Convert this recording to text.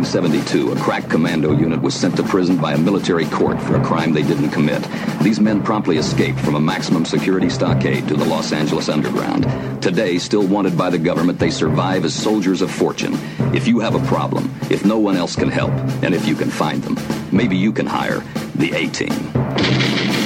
1972, a crack commando unit was sent to prison by a military court for a crime they didn't commit. These men promptly escaped from a maximum security stockade to the Los Angeles underground. Today, still wanted by the government, they survive as soldiers of fortune. If you have a problem, if no one else can help, and if you can find them, maybe you can hire the A-Team.